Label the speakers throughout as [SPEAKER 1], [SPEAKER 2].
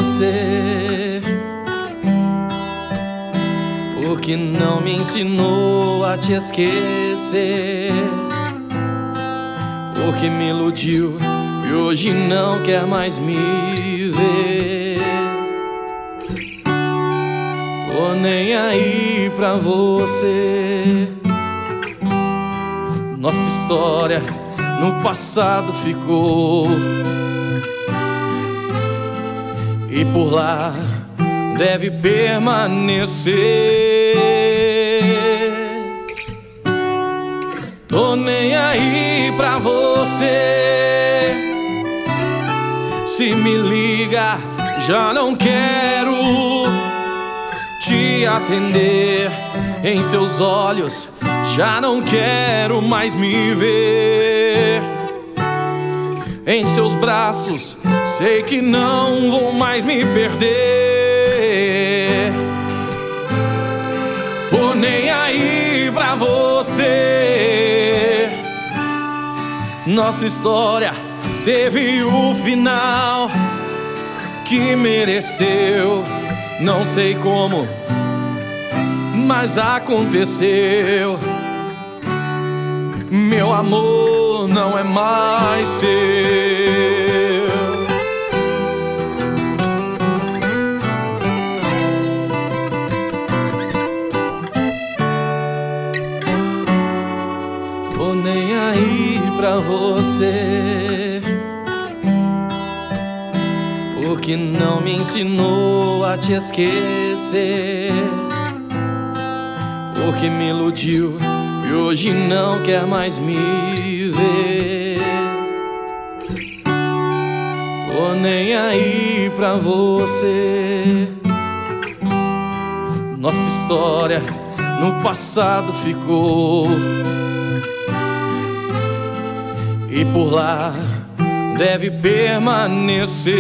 [SPEAKER 1] você, porque não me ensinou a te esquecer, porque me iludiu e hoje não quer mais me ver. Tô nem aí pra você. Nossa história no passado ficou, e por lá deve permanecer. Tô nem aí pra você. Se me liga, já não quero te atender. Em seus olhos já não quero mais me ver. Em seus braços sei que não vou mais me perder. Tô nem aí pra você. Nossa história teve o final que mereceu. Não sei como, mas aconteceu. Meu amor não é mais seu. Tô nem aí pra você, porque não me ensinou a te esquecer, porque me iludiu e hoje não quer mais me ver. Tô nem aí pra você. Nossa história no passado ficou, e por lá deve permanecer.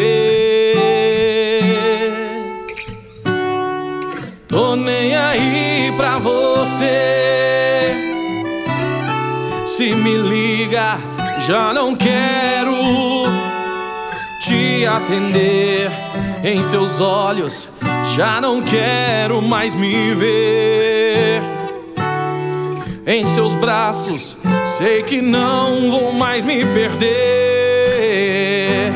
[SPEAKER 1] Tô nem aí pra você. Se me liga, já não quero te atender. Em seus olhos já não quero mais me ver. Em seus braços sei que não vou mais me perder.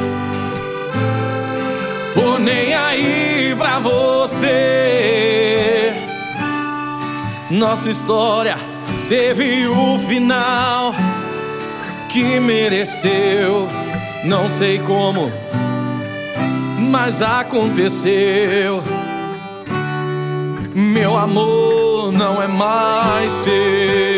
[SPEAKER 1] Tô nem aí pra você. Nossa história teve o final que mereceu. Não sei como, mas aconteceu. Meu amor não é mais seu.